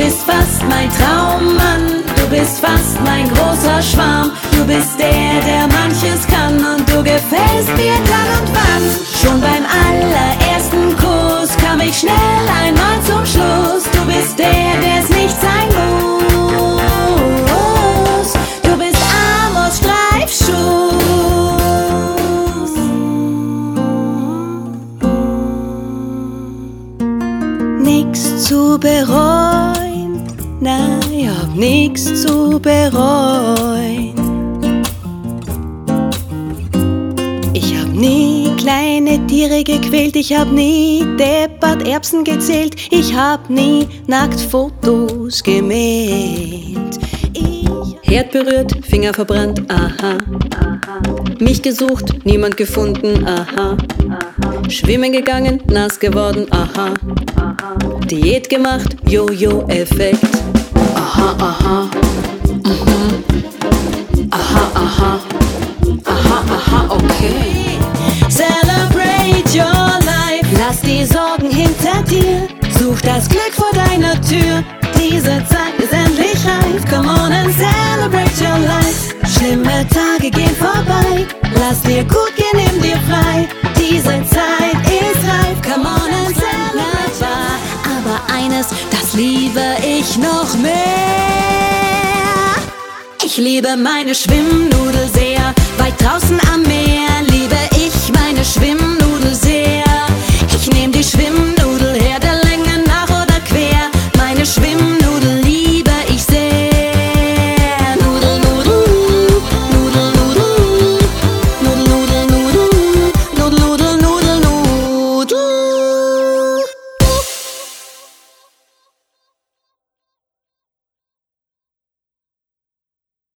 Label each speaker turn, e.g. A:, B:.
A: bist fast mein Traummann, du bist fast mein großer Schwarm. Du bist der manches kann und du gefällst mir dann und wann. Schon beim allerersten Kuss kam ich schnell einmal zum Schluss. Du bist der's nicht sein muss. Du bist Amors Streifschuss. Nix zu bereuen, nein, ich hab nix zu bereuen. Ich hab nie kleine Tiere gequält, ich hab nie deppert Erbsen gezählt, ich hab nie nackt Fotos gemäht. Herd berührt, Finger verbrannt, aha. Mich gesucht, niemand gefunden, aha. Schwimmen gegangen, nass geworden, aha. Diät gemacht, Jojo-Effekt. Aha, aha, mhm. Aha, aha, aha, aha, okay. Celebrate your life, lass die Sorgen hinter dir. Such das Glück vor deiner Tür, diese Zeit ist endlich reif. Come on and celebrate your life. Schlimme Tage gehen vorbei, lass dir gut gehen, nimm dir frei. Diese Zeit ist reif, come on and celebrate. Aber eines, das liebe ich noch mehr. Ich liebe meine Schwimmnudel sehr, weit draußen am Meer.